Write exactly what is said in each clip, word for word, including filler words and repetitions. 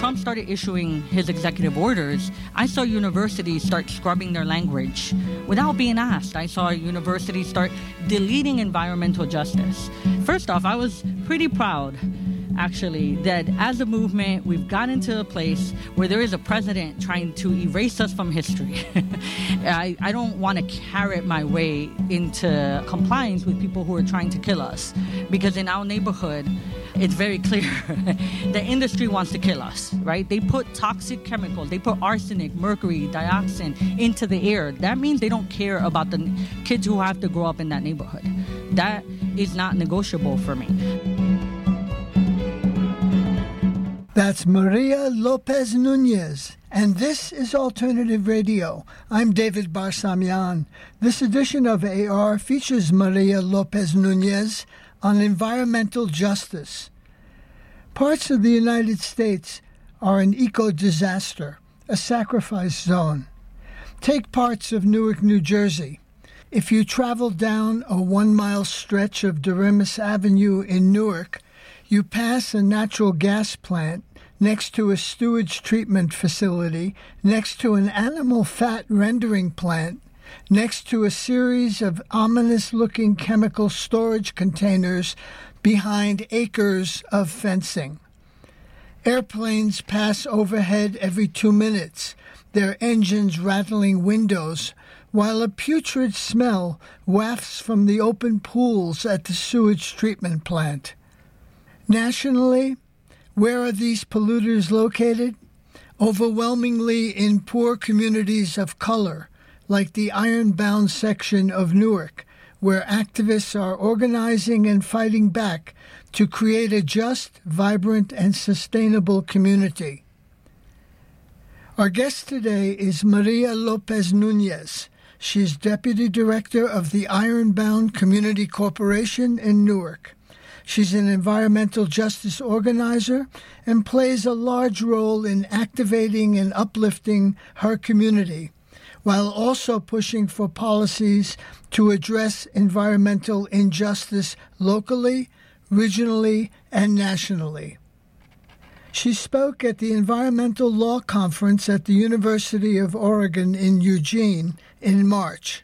Trump started issuing his executive orders, I saw universities start scrubbing their language without being asked. I saw universities start deleting environmental justice. First off, I was pretty proud, actually, that as a movement, we've gotten to a place where there is a president trying to erase us from history. I, I don't want to carrot my way into compliance with people who are trying to kill us, because in our neighborhood, it's very clear the industry wants to kill us, right? They put toxic chemicals, they put arsenic, mercury, dioxin into the air. That means they don't care about the kids who have to grow up in that neighborhood. That is not negotiable for me. That's Maria Lopez Nunez, and this is Alternative Radio. I'm David Barsamian. This edition of A R features Maria Lopez Nunez on environmental justice. Parts of the United States are an eco-disaster, a sacrifice zone. Take parts of Newark, New Jersey. If you travel down a one-mile stretch of Doremus Avenue in Newark, you pass a natural gas plant next to a sewage treatment facility, next to an animal fat rendering plant, next to a series of ominous-looking chemical storage containers behind acres of fencing. Airplanes pass overhead every two minutes, their engines rattling windows, while a putrid smell wafts from the open pools at the sewage treatment plant. Nationally, where are these polluters located? Overwhelmingly in poor communities of color, like the Ironbound section of Newark, where activists are organizing and fighting back to create a just, vibrant, and sustainable community. Our guest today is Maria Lopez Nunez. She's Deputy Director of the Ironbound Community Corporation in Newark. She's an environmental justice organizer and plays a large role in activating and uplifting her community, while also pushing for policies to address environmental injustice locally, regionally, and nationally. She spoke at the Environmental Law Conference at the University of Oregon in Eugene in March.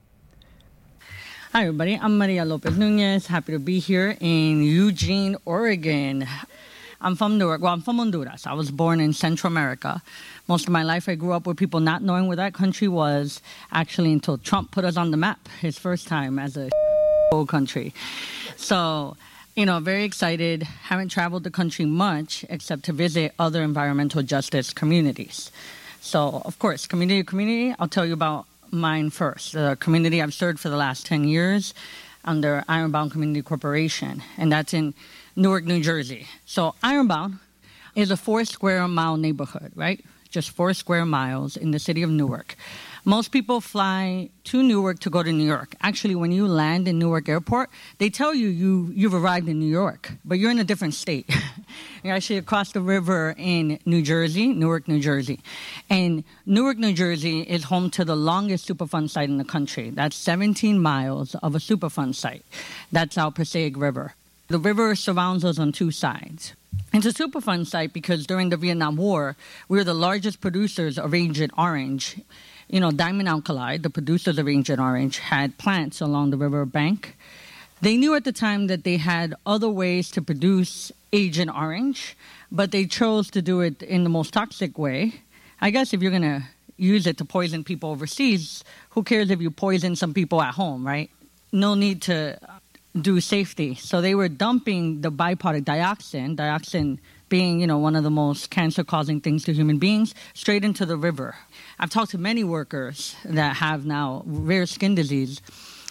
Hi, everybody. I'm Maria Lopez Nunez. Happy to be here in Eugene, Oregon. I'm from Newark. Well, I'm from Honduras. I was born in Central America. Most of my life, I grew up with people not knowing where that country was, actually, until Trump put us on the map his first time as a whole country. So, you know, very excited. Haven't traveled the country much except to visit other environmental justice communities. So, of course, community to community, I'll tell you about mine first. The community I've served for the last ten years under Ironbound Community Corporation, and that's in Newark, New Jersey. So Ironbound is a four square mile neighborhood, right? Just four square miles in the city of Newark. Most people fly to Newark to go to New York. Actually, when you land in Newark Airport, they tell you, you you've arrived in New York, but you're in a different state. You're actually across the river in New Jersey, Newark, New Jersey. And Newark, New Jersey is home to the longest Superfund site in the country. That's seventeen miles of a Superfund site. That's our Passaic River. The river surrounds us on two sides. It's a Superfund site because during the Vietnam War, we were the largest producers of Agent Orange. You know, Diamond Alkali, the producers of Agent Orange, had plants along the river bank. They knew at the time that they had other ways to produce Agent Orange, but they chose to do it in the most toxic way. I guess if you're going to use it to poison people overseas, who cares if you poison some people at home, right? No need to do safety. So they were dumping the byproduct dioxin, dioxin being, you know, one of the most cancer-causing things to human beings, straight into the river. I've talked to many workers that have now rare skin disease.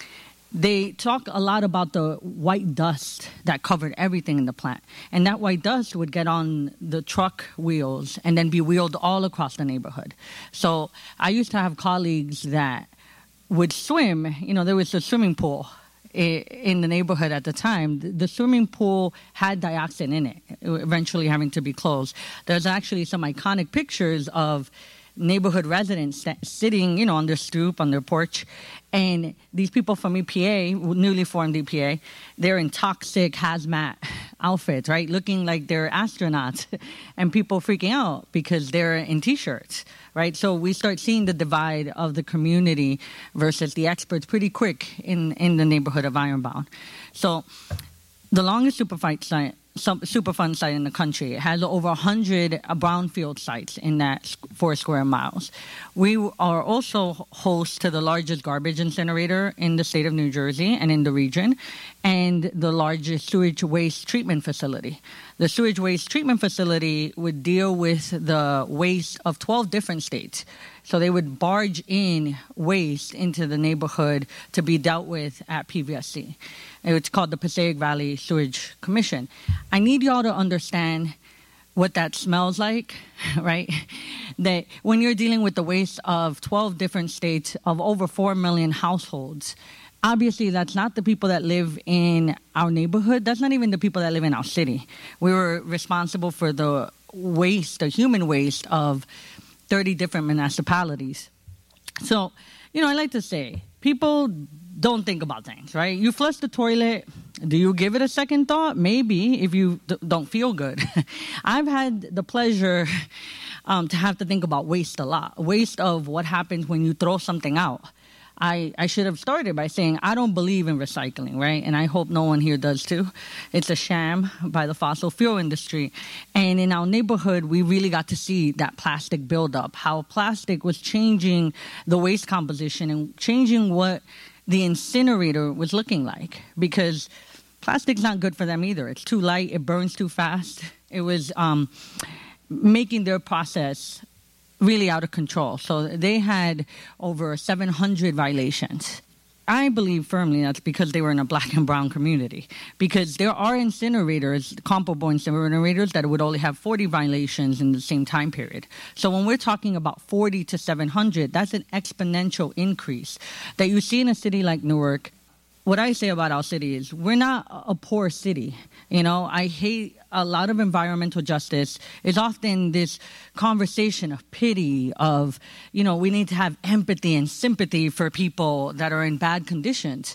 They talk a lot about the white dust that covered everything in the plant. And that white dust would get on the truck wheels and then be wheeled all across the neighborhood. So I used to have colleagues that would swim. You know, there was a swimming pool in the neighborhood at the time. The swimming pool had dioxin in it, eventually having to be closed. There's actually some iconic pictures of neighborhood residents st- sitting, you know, on their stoop, on their porch. And these people from E P A, newly formed E P A, they're in toxic hazmat outfits, right? Looking like they're astronauts. And people freaking out because they're in T-shirts, right? So we start seeing the divide of the community versus the experts pretty quick in, in the neighborhood of Ironbound. So the longest Superfund site, Superfund site in the country, it has over one hundred brownfield sites in that four square miles. We are also host to the largest garbage incinerator in the state of New Jersey and in the region, and the largest sewage waste treatment facility. The sewage waste treatment facility would deal with the waste of twelve different states. So they would barge in waste into the neighborhood to be dealt with at P V S C. It's called the Passaic Valley Sewage Commission. I need y'all to understand what that smells like, right? That when you're dealing with the waste of twelve different states of over four million households, obviously that's not the people that live in our neighborhood. That's not even the people that live in our city. We were responsible for the waste, the human waste of thirty different municipalities. So, you know, I like to say, people don't think about things, right? You flush the toilet. Do you give it a second thought? Maybe, if you d- don't feel good. I've had the pleasure um, to have to think about waste a lot. Waste of what happens when you throw something out. I, I should have started by saying I don't believe in recycling, right? And I hope no one here does too. It's a sham by the fossil fuel industry. And in our neighborhood, we really got to see that plastic buildup, how plastic was changing the waste composition and changing what the incinerator was looking like, because plastic's not good for them either. It's too light. It burns too fast. It was um, making their process really out of control. So they had over seven hundred violations. I believe firmly that's because they were in a black and brown community, because there are incinerators, comparable incinerators, that would only have forty violations in the same time period. So when we're talking about forty to seven hundred, that's an exponential increase that you see in a city like Newark. What I say about our city is we're not a poor city. You know, I hate a lot of environmental justice is often this conversation of pity, of, you know, we need to have empathy and sympathy for people that are in bad conditions.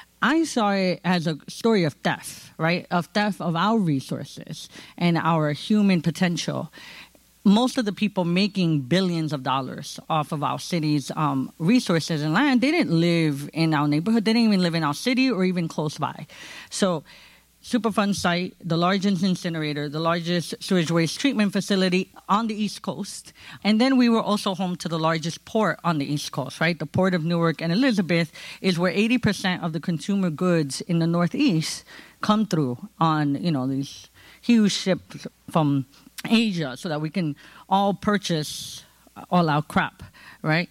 I saw it as a story of theft, right? Of theft of our resources and our human potential. Most of the people making billions of dollars off of our city's um, resources and land, they didn't live in our neighborhood. They didn't even live in our city or even close by. So Superfund site, the largest incinerator, the largest sewage waste treatment facility on the East Coast. And then we were also home to the largest port on the East Coast, right? The Port of Newark and Elizabeth is where eighty percent of the consumer goods in the Northeast come through on, you know, these huge ships from Asia, so that we can all purchase all our crap, right?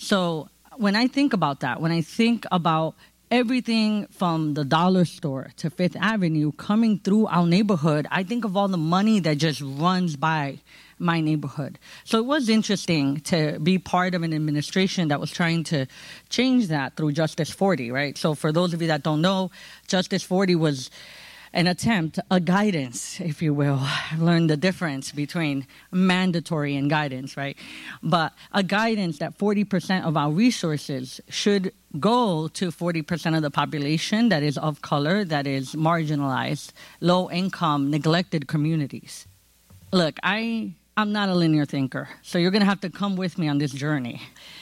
So when I think about that, when I think about everything from the dollar store to Fifth Avenue coming through our neighborhood, I think of all the money that just runs by my neighborhood. So it was interesting to be part of an administration that was trying to change that through Justice forty, right? So for those of you that don't know, Justice forty was an attempt, a guidance, if you will. I've learned the difference between mandatory and guidance, right? But a guidance that forty percent of our resources should go to forty percent of the population that is of color, that is marginalized, low income, neglected communities. Look, I, I'm not a linear thinker, so you're going to have to come with me on this journey.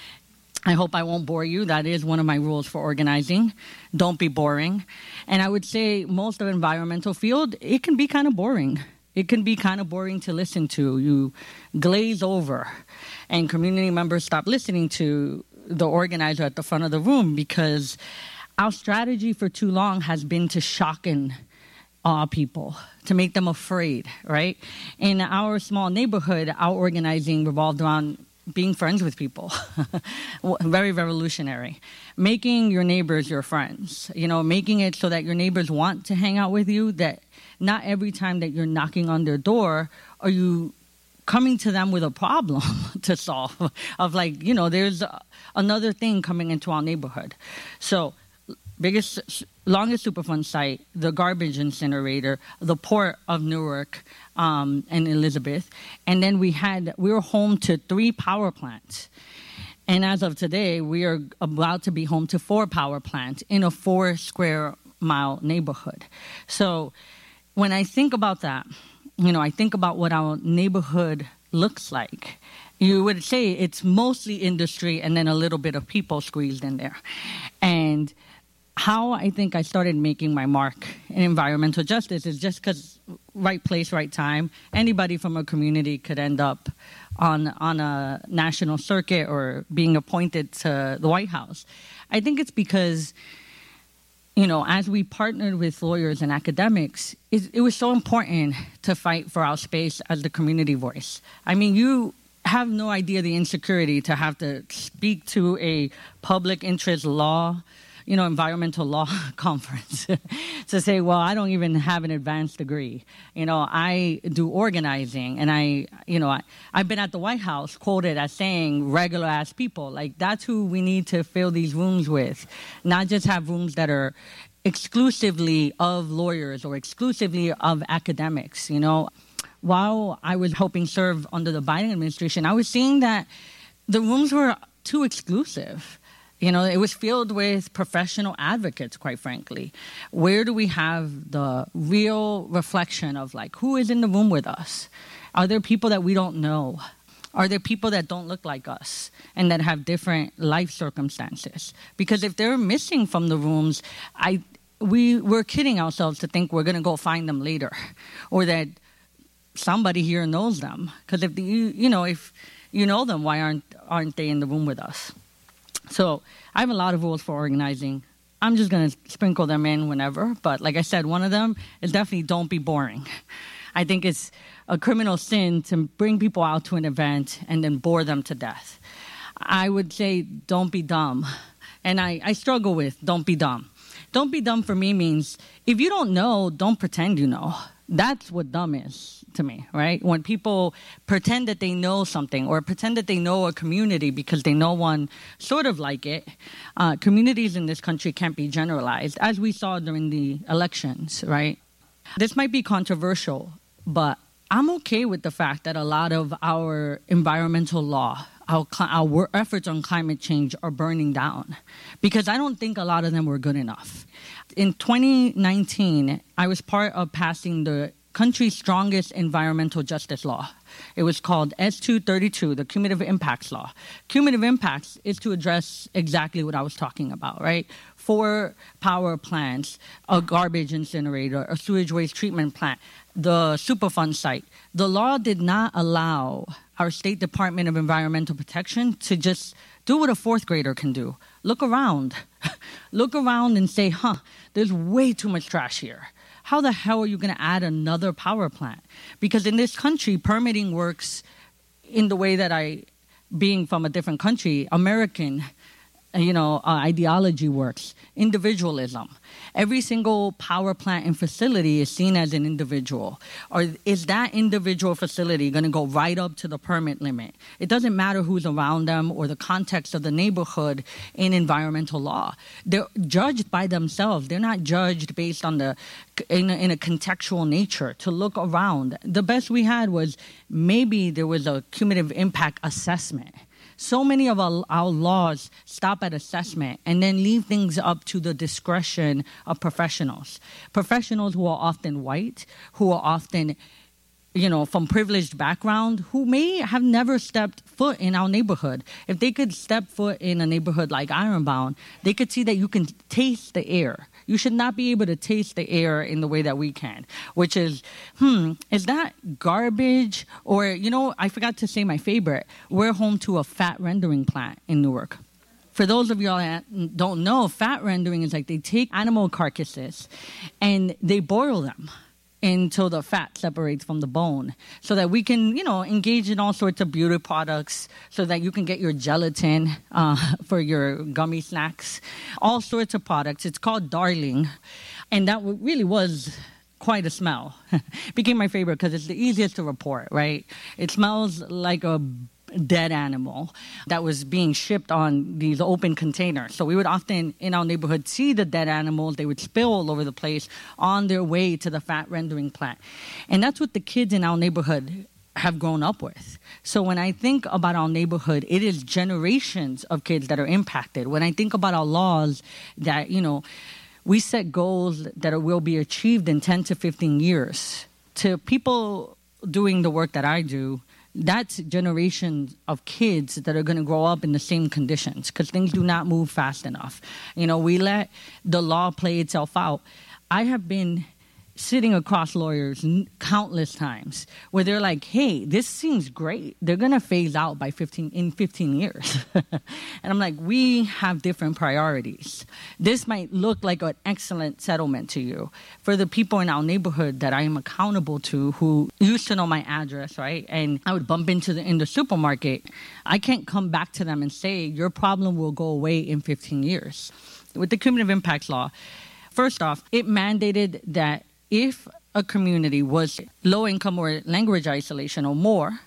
I hope I won't bore you. That is one of my rules for organizing. Don't be boring. And I would say most of the environmental field, it can be kind of boring. It can be kind of boring to listen to. You glaze over, and community members stop listening to the organizer at the front of the room, because our strategy for too long has been to shock and awe people, to make them afraid, right? In our small neighborhood, our organizing revolved around being friends with people. Very revolutionary. Making your neighbors your friends. You know, making it so that your neighbors want to hang out with you, that not every time that you're knocking on their door are you coming to them with a problem to solve. Of like, you know, there's another thing coming into our neighborhood. So biggest, longest Superfund site, the garbage incinerator, the port of Newark um, and Elizabeth. And then we had, we were home to three power plants. And as of today, we are about to be home to four power plants in a four square mile neighborhood. So when I think about that, you know, I think about what our neighborhood looks like. You would say it's mostly industry and then a little bit of people squeezed in there. And how I think I started making my mark in environmental justice is just because right place, right time. Anybody from a community could end up on on a national circuit or being appointed to the White House. I think it's because, you know, as we partnered with lawyers and academics, it, it was so important to fight for our space as the community voice. I mean, you have no idea the insecurity to have to speak to a public interest law, you know, environmental law conference to say, well, I don't even have an advanced degree. You know, I do organizing, and I, you know, I, I've been at the White House quoted as saying regular ass people. Like, that's who we need to fill these rooms with, not just have rooms that are exclusively of lawyers or exclusively of academics, you know. While I was helping serve under the Biden administration, I was seeing that the rooms were too exclusive. You know, it was filled with professional advocates, quite frankly. Where do we have the real reflection of, like, who is in the room with us? Are there people that we don't know? Are there people that don't look like us and that have different life circumstances? Because if they're missing from the rooms, I we, we're kidding ourselves to think we're going to go find them later, or that somebody here knows them. Because if the, you you know if you know them, why aren't aren't they in the room with us? So I have a lot of rules for organizing. I'm just going to sprinkle them in whenever. But like I said, one of them is definitely don't be boring. I think it's a criminal sin to bring people out to an event and then bore them to death. I would say don't be dumb. And I, I struggle with don't be dumb. Don't be dumb for me means if you don't know, don't pretend you know. That's what dumb is to me, right? When people pretend that they know something or pretend that they know a community because they know one sort of like it. Uh, communities in this country can't be generalized, as we saw during the elections, right? This might be controversial, but I'm okay with the fact that a lot of our environmental law, our, our efforts on climate change are burning down, because I don't think a lot of them were good enough. In twenty nineteen, I was part of passing the country's strongest environmental justice law. It was called S two thirty-two, the Cumulative Impacts Law. Cumulative impacts is to address exactly what I was talking about, right? Four power plants, a garbage incinerator, a sewage waste treatment plant, the Superfund site. The law did not allow our State Department of Environmental Protection to just do what a fourth grader can do. Look around. Look around and say, huh, there's way too much trash here. How the hell are you going to add another power plant? Because in this country, permitting works in the way that I, being from a different country, American, you know, uh, ideology works, individualism. Every single power plant and facility is seen as an individual. Or is that individual facility going to go right up to the permit limit? It doesn't matter who's around them or the context of the neighborhood in environmental law. They're judged by themselves. They're not judged based on the in a, in a contextual nature to look around. The best we had was maybe there was a cumulative impact assessment. So many of our, our laws stop at assessment and then leave things up to the discretion of professionals. Professionals who are often white, who are often, you know, from privileged background, who may have never stepped foot in our neighborhood. If they could step foot in a neighborhood like Ironbound, they could see that you can taste the air. You should not be able to taste the air in the way that we can, which is, hmm, is that garbage? Or, you know, I forgot to say my favorite. We're home to a fat rendering plant in Newark. For those of y'all that don't know, fat rendering is like they take animal carcasses and they boil them until the fat separates from the bone so that we can, you know, engage in all sorts of beauty products so that you can get your gelatin uh, for your gummy snacks, all sorts of products. It's called Darling. And that really was quite a smell. Became my favorite because it's the easiest to report, right? It smells like a dead animal that was being shipped on these open containers. So we would often, in our neighborhood, see the dead animals. They would spill all over the place on their way to the fat rendering plant. And that's what the kids in our neighborhood have grown up with. So when I think about our neighborhood, it is generations of kids that are impacted. When I think about our laws that, you know, we set goals that will be achieved in ten to fifteen years. To people doing the work that I do, that's generations of kids that are going to grow up in the same conditions because things do not move fast enough. You know, we let the law play itself out. I have been sitting across lawyers countless times where they're like, hey, this seems great. They're going to phase out by fifteen in fifteen years. And I'm like, we have different priorities. This might look like an excellent settlement to you. For the people in our neighborhood that I am accountable to who used to know my address, right? And I would bump into the in the supermarket. I can't come back to them and say, your problem will go away in fifteen years. With the cumulative impacts law, first off, it mandated that if a community was low income or language isolation or more,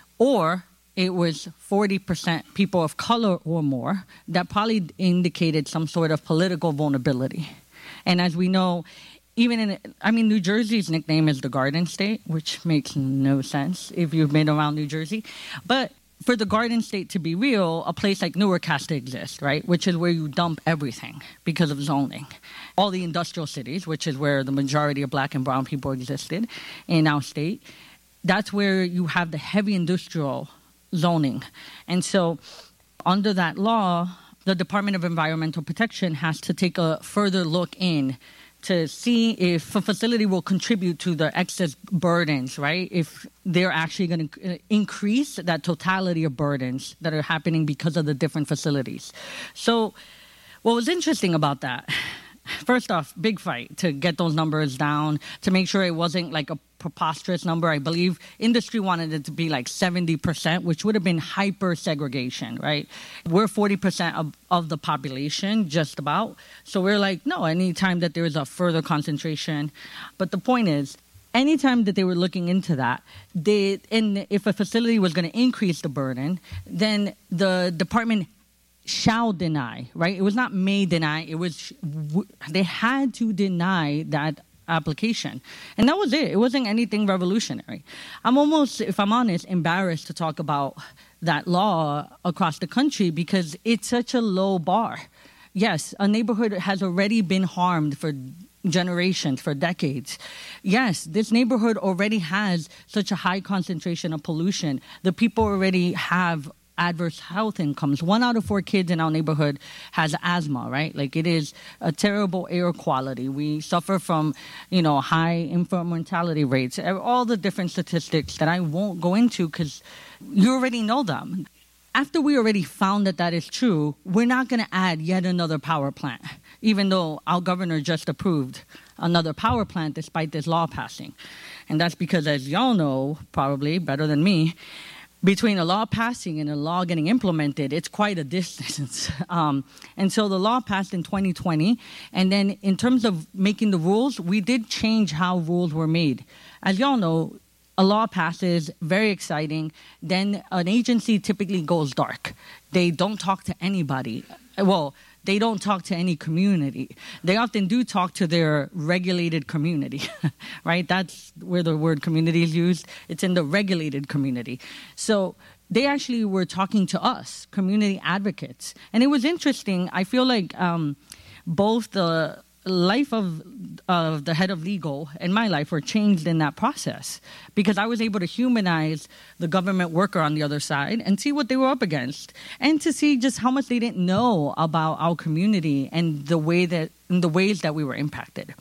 or it was forty percent people of color or more, that probably indicated some sort of political vulnerability. And as we know, even in, I mean, New Jersey's nickname is the Garden State, which makes no sense if you've been around New Jersey. But for the Garden State to be real, a place like Newark has to exist, right? Which is where you dump everything because of zoning. All the industrial cities, which is where the majority of black and brown people existed in our state, that's where you have the heavy industrial zoning. And so under that law, the Department of Environmental Protection has to take a further look in to see if a facility will contribute to the excess burdens, right? If they're actually going to increase that totality of burdens that are happening because of the different facilities. So what was interesting about that, first off, big fight to get those numbers down, to make sure it wasn't like a preposterous number. I believe industry wanted it to be like seventy percent, which would have been hyper segregation, right? We're forty percent of, of the population, just about. So we're like, no, anytime that there is a further concentration. But the point is, anytime that they were looking into that, they, and if a facility was going to increase the burden, then the department shall deny, right? It was not may deny. It was, they had to deny that application. And that was it. It wasn't anything revolutionary. I'm almost, if I'm honest, embarrassed to talk about that law across the country because it's such a low bar. Yes, a neighborhood has already been harmed for generations, for decades. Yes, this neighborhood already has such a high concentration of pollution. The people already have adverse health incomes. One out of four kids in our neighborhood has asthma, right? Like it is a terrible air quality. We suffer from, you know, high infant mortality rates, all the different statistics that I won't go into because you already know them. After we already found that that is true, we're not going to add yet another power plant, even though our governor just approved another power plant despite this law passing. And that's because, as y'all know, probably better than me, between a law passing and a law getting implemented, it's quite a distance. Um, and so the law passed in twenty twenty. And then in terms of making the rules, we did change how rules were made. As y'all know, a law passes, very exciting. Then an agency typically goes dark. They don't talk to anybody. Well, they don't talk to any community. They often do talk to their regulated community, right? That's where the word community is used. It's in the regulated community. So they actually were talking to us, community advocates. And it was interesting. I feel like um, both the life of uh, the head of legal and my life were changed in that process because I was able to humanize the government worker on the other side and see what they were up against and to see just how much they didn't know about our community and the way that and the ways that we were impacted.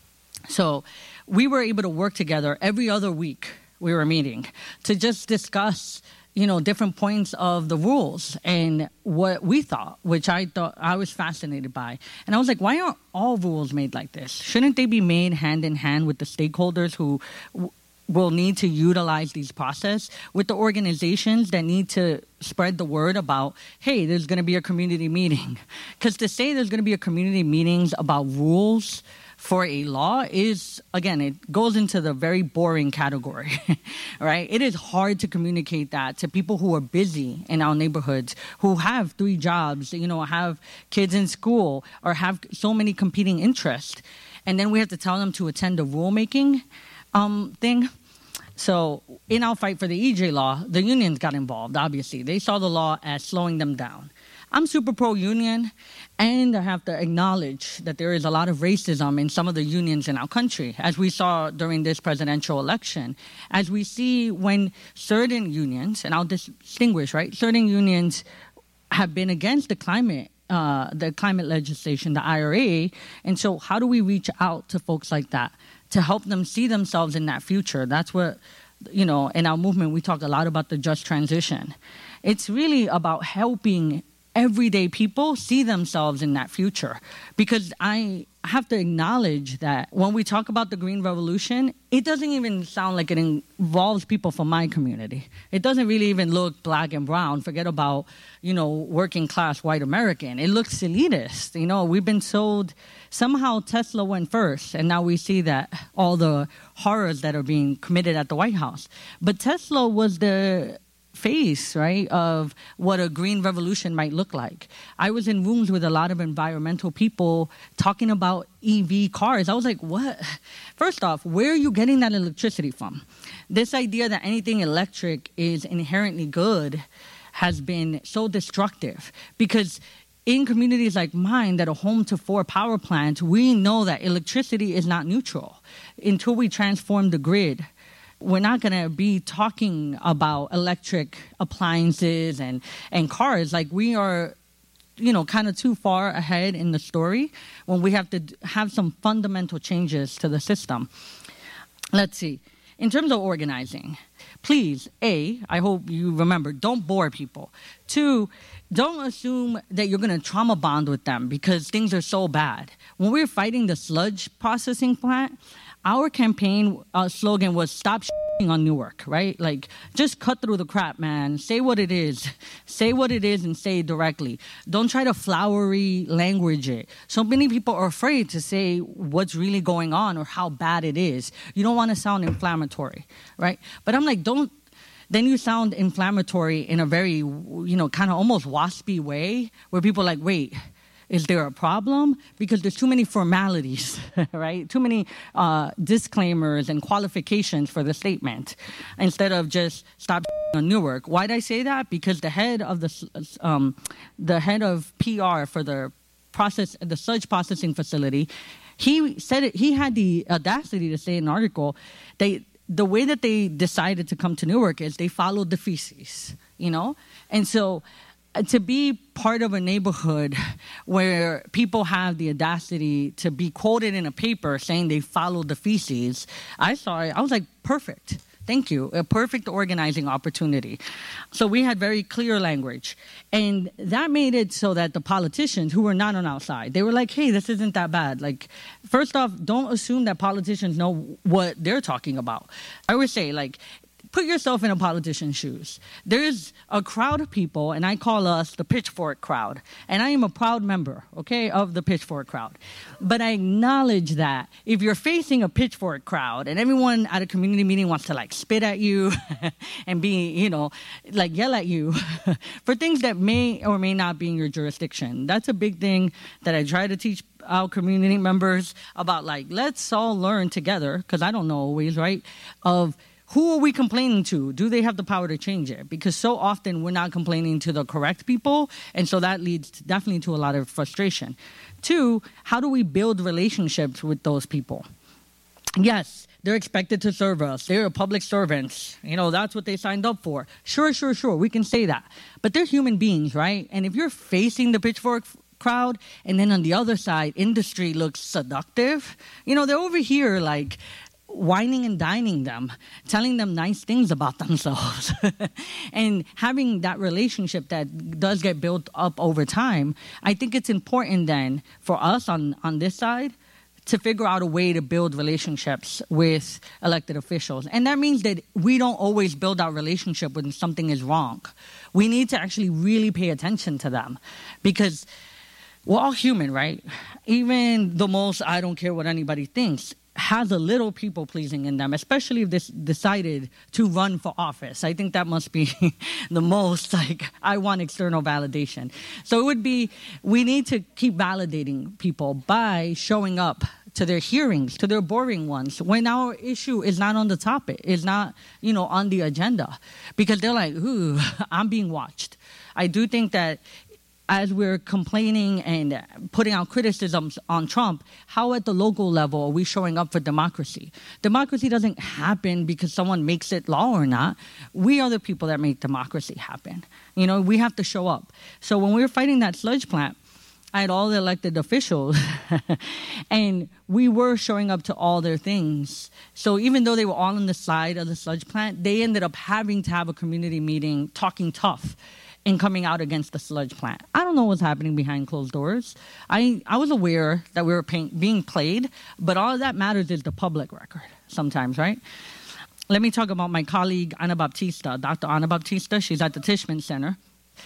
So we were able to work together every other week. We were meeting to just discuss, you know, different points of the rules and what we thought, which I thought I was fascinated by. And I was like, why aren't all rules made like this? Shouldn't they be made hand in hand with the stakeholders who w- will need to utilize these process, with the organizations that need to spread the word about, hey, there's going to be a community meeting? Because to say there's going to be a community meetings about rules for a law is, again, it goes into the very boring category, right? It is hard to communicate that to people who are busy in our neighborhoods, who have three jobs, you know, have kids in school, or have so many competing interests. And then we have to tell them to attend a rulemaking um, thing. So in our fight for the E J law, the unions got involved, obviously. They saw the law as slowing them down. I'm super pro-union, and I have to acknowledge that there is a lot of racism in some of the unions in our country, as we saw during this presidential election. As we see when certain unions, and I'll distinguish, right? Certain unions have been against the climate, uh, the climate legislation, the I R A, and so how do we reach out to folks like that to help them see themselves in that future? That's what, you know, in our movement, we talk a lot about the just transition. It's really about helping everyday people see themselves in that future. Because I have to acknowledge that when we talk about the Green Revolution, it doesn't even sound like it involves people from my community. It doesn't really even look black and brown. Forget about, you know, working class white American. It looks elitist. You know, we've been sold, somehow Tesla went first, and now we see that all the horrors that are being committed at the White House. But Tesla was the face, right, of what a green revolution might look like. I was in rooms with a lot of environmental people talking about E V cars. I was like, what? First off, where are you getting that electricity from? This idea that anything electric is inherently good has been so destructive, because in communities like mine that are home to four power plants, we know that electricity is not neutral. Until we transform the grid, we're not going to be talking about electric appliances and, and cars. Like, we are, you know, kind of too far ahead in the story when we have to have some fundamental changes to the system. Let's see. In terms of organizing, please, A, I hope you remember, don't bore people. Two, don't assume that you're going to trauma bond with them because things are so bad. When we were fighting the sludge processing plant, our campaign uh, slogan was stop shitting on Newark, right? Like, just cut through the crap, man. Say what it is. Say what it is and say it directly. Don't try to flowery language it. So many people are afraid to say what's really going on or how bad it is. You don't want to sound inflammatory, right? But I'm like, don't, then you sound inflammatory in a very, you know, kind of almost waspy way where people are like, wait, is there a problem? Because there's too many formalities, right? Too many uh, disclaimers and qualifications for the statement instead of just stop on Newark. Why did I say that? Because the head of the um, the head of P R for the process, the sludge processing facility, he said it, he had the audacity to say in an article, they the way that they decided to come to Newark is they followed the feces, you know, and so. To be part of a neighborhood where people have the audacity to be quoted in a paper saying they followed the feces, I saw it. I was like, perfect. Thank you. A perfect organizing opportunity. So we had very clear language. And that made it so that the politicians who were not on our side, they were like, hey, this isn't that bad. Like, first off, don't assume that politicians know what they're talking about. I would say, like, put yourself in a politician's shoes. There's a crowd of people, and I call us the pitchfork crowd. And I am a proud member, okay, of the pitchfork crowd. But I acknowledge that if you're facing a pitchfork crowd and everyone at a community meeting wants to, like, spit at you and be, you know, like, yell at you for things that may or may not be in your jurisdiction. That's a big thing that I try to teach our community members about, like, let's all learn together, because I don't know always, right, of who are we complaining to? Do they have the power to change it? Because so often we're not complaining to the correct people, and so that leads to definitely to a lot of frustration. Two, how do we build relationships with those people? Yes, they're expected to serve us. They're public servants. You know, that's what they signed up for. Sure, sure, sure, we can say that. But they're human beings, right? And if you're facing the pitchfork crowd, and then on the other side, industry looks seductive, you know, they're over here like whining and dining them, telling them nice things about themselves. And having that relationship that does get built up over time, I think it's important then for us on, on this side to figure out a way to build relationships with elected officials. And that means that we don't always build our relationship when something is wrong. We need to actually really pay attention to them, because we're all human, right? Even the most I don't care what anybody thinks has a little people-pleasing in them, especially if they decided to run for office. I think that must be the most, like, I want external validation. So it would be, we need to keep validating people by showing up to their hearings, to their boring ones, when our issue is not on the topic, is not, you know, on the agenda. Because they're like, ooh, I'm being watched. I do think that as we're complaining and putting out criticisms on Trump, how at the local level are we showing up for democracy? Democracy doesn't happen because someone makes it law or not. We are the people that make democracy happen. You know, we have to show up. So when we were fighting that sludge plant, I had all the elected officials, and we were showing up to all their things. So even though they were all on the side of the sludge plant, they ended up having to have a community meeting, talking tough, and coming out against the sludge plant. I don't know what's happening behind closed doors. I, I was aware that we were paying, being played, but all that matters is the public record sometimes, right? Let me talk about my colleague, Ana Baptista, Doctor Ana Baptista. She's at the Tishman Center.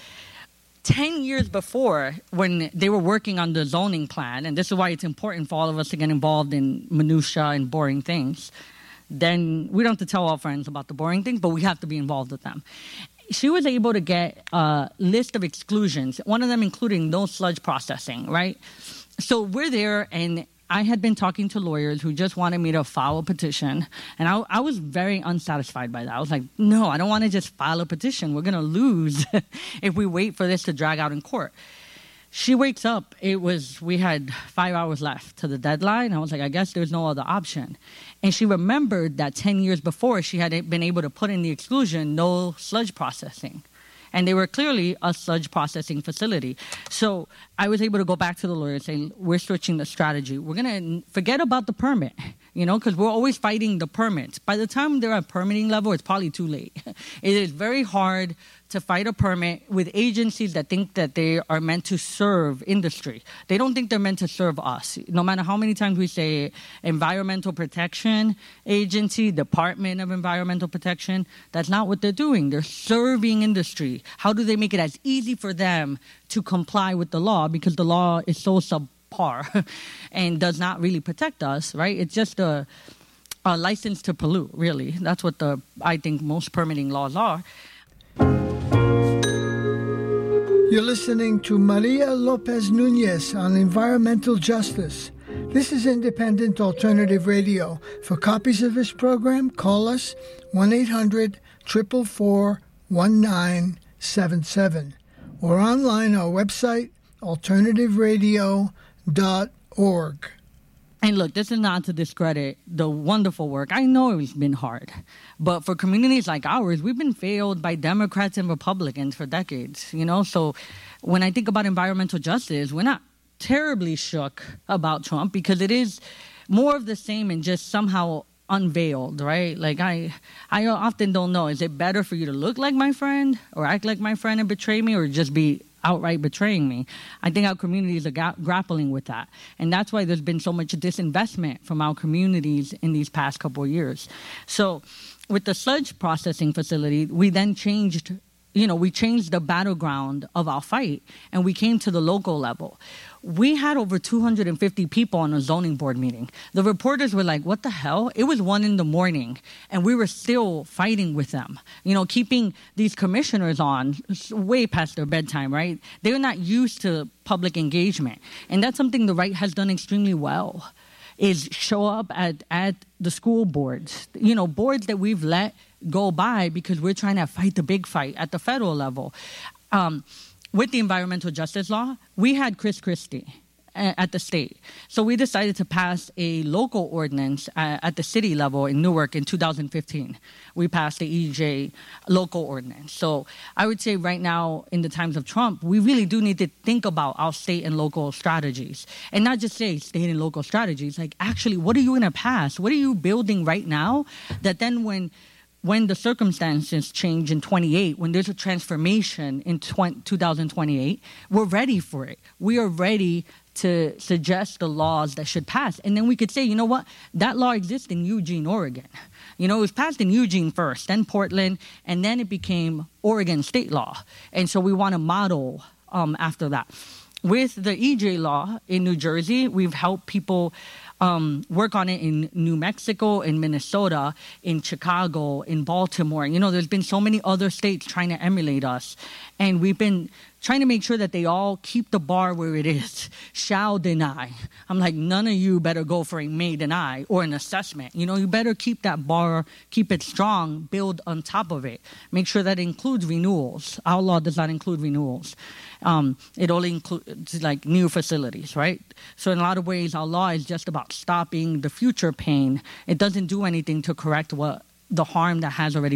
Ten years before, when they were working on the zoning plan, and this is why it's important for all of us to get involved in minutia and boring things, then we don't have to tell our friends about the boring things, but we have to be involved with them. She was able to get a list of exclusions, one of them including no sludge processing, right? So we're there, and I had been talking to lawyers who just wanted me to file a petition, and I, I was very unsatisfied by that. I was like, no, I don't want to just file a petition. We're going to lose if we wait for this to drag out in court. She wakes up. It was, we had five hours left to the deadline. I was like, I guess there's no other option. And she remembered that ten years before, she had been able to put in the exclusion, no sludge processing. And they were clearly a sludge processing facility. So I was able to go back to the lawyer and say, we're switching the strategy. We're going to forget about the permit, you know, because we're always fighting the permits. By the time they're at permitting level, it's probably too late. It is very hard to fight a permit with agencies that think that they are meant to serve industry. They don't think they're meant to serve us. No matter how many times we say Environmental Protection Agency, Department of Environmental Protection, that's not what they're doing. They're serving industry. How do they make it as easy for them to comply with the law, because the law is so subpar and does not really protect us, right? It's just a, a license to pollute, really. That's what the I think most permitting laws are. You're listening to Maria Lopez Nunez on environmental justice. This is Independent Alternative Radio. For copies of this program, call us one eight hundred, four four four, one nine seven seven or online our website, alternative radio dot org. And look, this is not to discredit the wonderful work. I know it's been hard. But for communities like ours, we've been failed by Democrats and Republicans for decades, you know? So when I think about environmental justice, we're not terribly shook about Trump, because it is more of the same and just somehow unveiled, right? Like, I I often don't know, is it better for you to look like my friend or act like my friend and betray me, or just be outright betraying me? I think our communities are ga- grappling with that. And that's why there's been so much disinvestment from our communities in these past couple of years. So with the sludge processing facility, we then changed, you know, we changed the battleground of our fight, and we came to the local level. We had over two hundred fifty people on a zoning board meeting. The reporters were like, what the hell? It was one in the morning, and we were still fighting with them, you know, keeping these commissioners on way past their bedtime, right? They're not used to public engagement. And that's something the right has done extremely well, is show up at, at the school boards, you know, boards that we've let go by because we're trying to fight the big fight at the federal level. Um, with the environmental justice law, we had Chris Christie at the state. So we decided to pass a local ordinance uh, at the city level in Newark in two thousand fifteen. We passed the E J local ordinance. So I would say right now, in the times of Trump, we really do need to think about our state and local strategies. And not just say state and local strategies, like actually, what are you going to pass? What are you building right now that then when when the circumstances change in twenty-eight, when there's a transformation in two thousand twenty-eight, we're ready for it. We are ready to suggest the laws that should pass. And then we could say, you know what, that law exists in Eugene, Oregon. You know, it was passed in Eugene first, then Portland, and then it became Oregon state law. And so we want to model um, after that. with the E J law in New Jersey, we've helped people um, work on it in New Mexico, in Minnesota, in Chicago, in Baltimore. You know, there's been so many other states trying to emulate us. And we've been trying to make sure that they all keep the bar where it is. Shall deny. I'm like, none of you better go for a may deny or an assessment. You know, you better keep that bar, keep it strong, build on top of it. Make sure that includes renewals. Our law does not include renewals. Um, it only includes like new facilities, right? So in a lot of ways, our law is just about stopping the future pain. It doesn't do anything to correct what the harm that has already